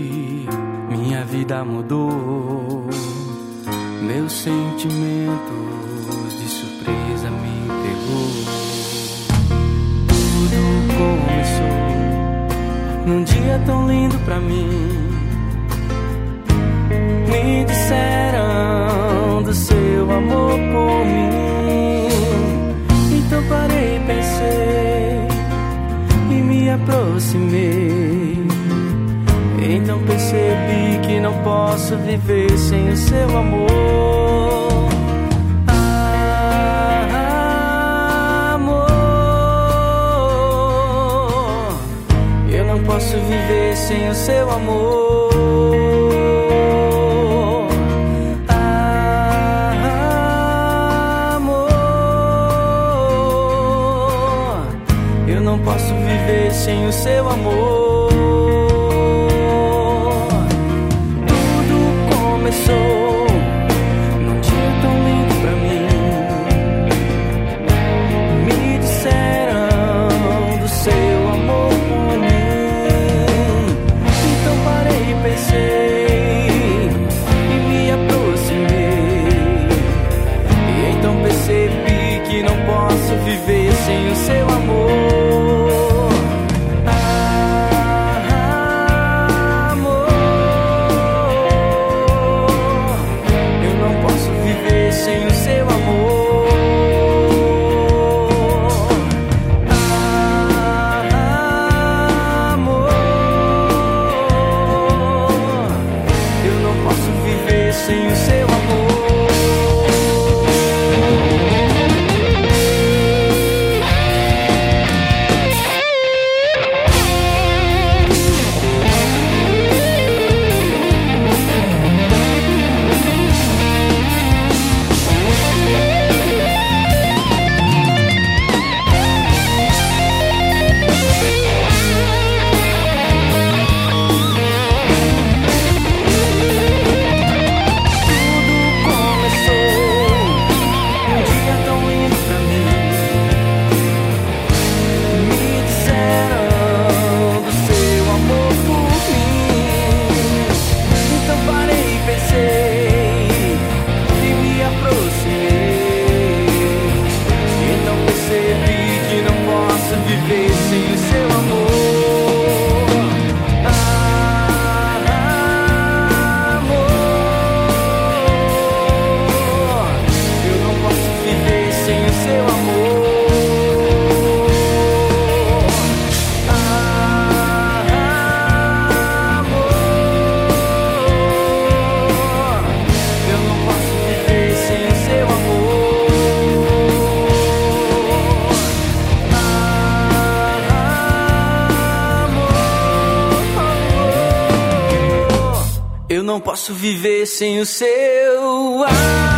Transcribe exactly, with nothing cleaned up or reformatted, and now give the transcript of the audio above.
minha vida mudou. Meus sentimentos de surpresa me pegou. Tudo começou num dia tão lindo pra mim. Me disseram do seu amor por mim. Então parei, pensei e me aproximei. Então percebi que não posso viver sem o seu amor. Ah, amor, eu não posso viver sem o seu amor. Ah, amor, eu não posso viver sem o seu amor. Começou num dia tão lindo pra mim. Me disseram do seu amor por mim. Então parei e pensei e me aproximei. E então percebi que não posso viver sem o seu amor. Sem o seu amor. Ah, amor, eu não posso viver sem o seu amor. Viver sem o seu amor. Ah, amor, eu não posso viver sem o seu amor. Ah, amor, eu não posso viver sem o seu amor. Eu não posso viver sem o seu amor.